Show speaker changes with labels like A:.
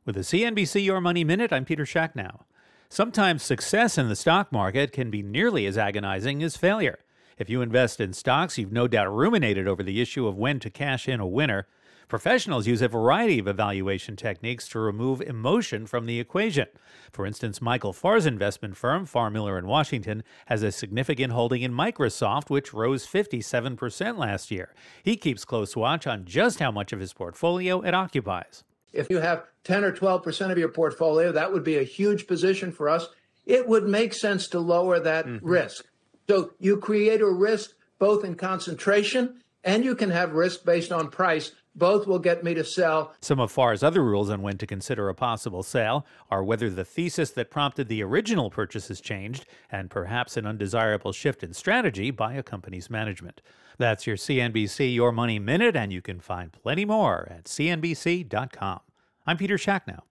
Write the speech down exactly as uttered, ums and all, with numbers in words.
A: With the C N B C Your Money Minute, I'm Peter Schacknow. Sometimes success in the stock market can be nearly as agonizing as failure. If you invest in stocks, you've no doubt ruminated over the issue of when to cash in a winner. Professionals use a variety of evaluation techniques to remove emotion from the equation. For instance, Michael Farr's investment firm, Farr Miller in Washington, has a significant holding in Microsoft, which rose fifty-seven percent last year. He keeps close watch on just how much of his portfolio it occupies.
B: If you have ten or twelve percent of your portfolio, that would be a huge position for us. It would make sense to lower that mm-hmm. risk. So you create a risk both in concentration and you can have risk based on price. Both will get me to sell.
A: Some of Farr's other rules on when to consider a possible sale are whether the thesis that prompted the original purchase has changed and perhaps an undesirable shift in strategy by a company's management. That's your C N B C Your Money Minute, and you can find plenty more at C N B C dot com. I'm Peter Schacknow.